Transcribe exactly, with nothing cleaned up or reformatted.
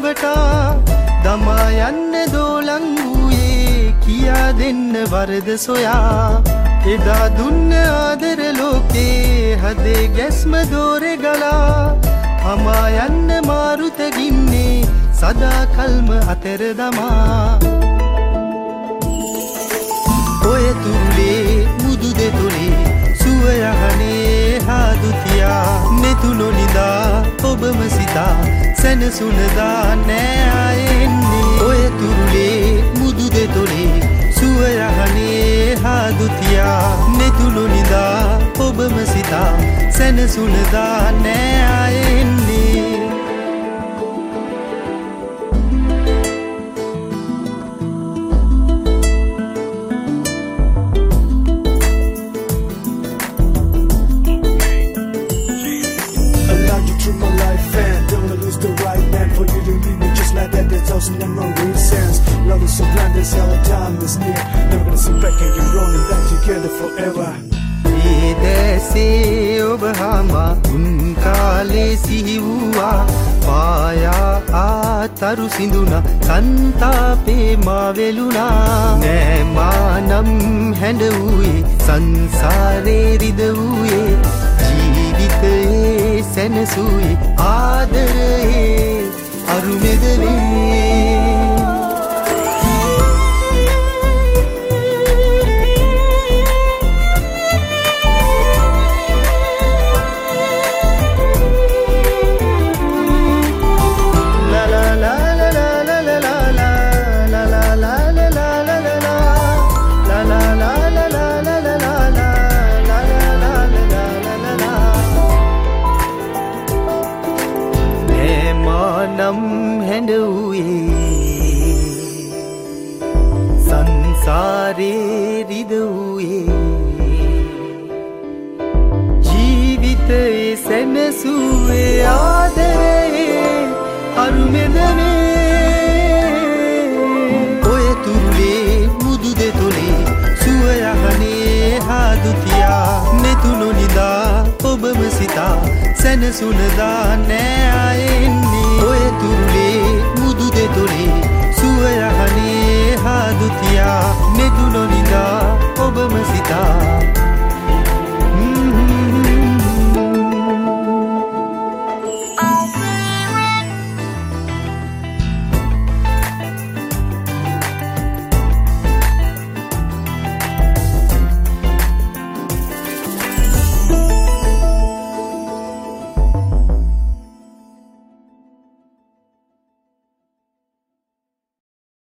රවටා දමා යන්න දෝලන් වූයේ කියා දෙන්න වරද සොයා එදා දුන්න ආදර ලෝකේ හදේ ගැස්ම දෝරේ ගලා හමා යන්න මාරුත ගින්නේ සදා කල්ම අතර දමා ඔය තුරුලේ මුදු දෙතුලේ සුව යහනේ හාදුතියා මෙතුනොනිදා ඔබම සිතා සැනසුනදා නෑ ආයෙන්නේ ඔය තුරුලේ මුදු දෙතුලේ සුව යහනේ හාදුතියා මෙතුනොනිදා ඔබම සිතා සැනසුනදා නෑ ආයෙන්නේ thousand memories sense. Love is so blind, that's how time is near. Never gonna sit back and get rolling back together forever. ඒ දැසේ ඔබ හමා උන් කාලේ සිහි වූවා පායා ආතරු සිඳුනා සන්තාපේ මා වෙලුණා නෑ මා නම් හැඬ වූයේ සංසාරේ රිද වූයේ ජීවිතේ සැනසුවේ ආදරේ අරුමෙදවේ සංසාරේ රිද වූයේ ජීවිතේ සැනසුවේ ආදරේ අරුමෙදනේ ඔය තුරුලේ මුදු දෙතුලේ සුව යහනේ හාදුතියා මෙතුනොනිදා ඔබම සිතා සැනසුනදා නෑ ආයෙන්නේ ඔය තුරුලේ මුදු දෙතුලේ සුව යහනේ හාදුතියා මෙතුනොනිදා ඔබම සිතා